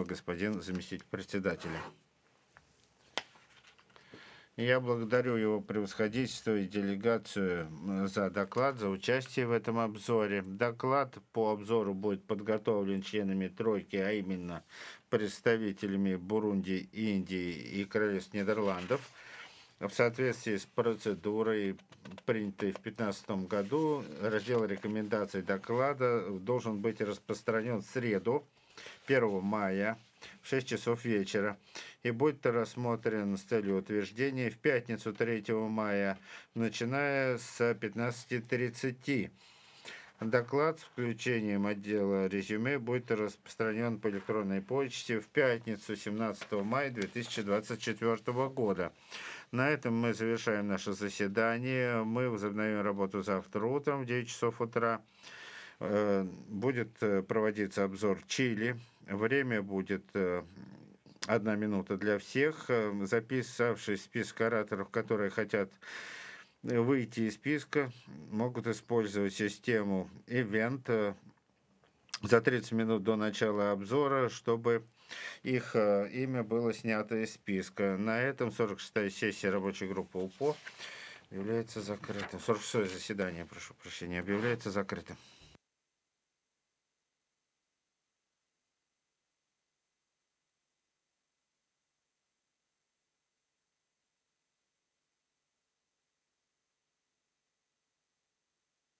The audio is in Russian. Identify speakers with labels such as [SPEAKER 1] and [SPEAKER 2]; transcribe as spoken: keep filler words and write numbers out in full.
[SPEAKER 1] господин заместитель председателя. Я благодарю его превосходительство и делегацию за доклад, за участие в этом обзоре. Доклад по обзору будет подготовлен членами тройки, а именно представителями Бурунди, Индии и Королевств Нидерландов. В соответствии с процедурой, принятой в две тысячи пятнадцатом году, раздел рекомендаций доклада должен быть распространен в среду, первого мая, в шесть часов вечера, и будет рассмотрен с целью утверждения в пятницу, третьего мая, начиная с пятнадцати тридцати. Доклад с включением отдела резюме будет распространен по электронной почте в пятницу, семнадцатого мая две тысячи двадцать четвёртого года. На этом мы завершаем наше заседание. Мы возобновим работу завтра утром в девять часов утра. Будет проводиться обзор Чили. Время будет одна минута для всех. Записавшись в список ораторов, которые хотят выйти из списка, могут использовать систему Event за тридцать минут до начала обзора, чтобы их имя было снято из списка. На этом сорок шестая сессия рабочей группы УПО является закрытым. сорок шестое заседание, прошу прощения, объявляется закрытым.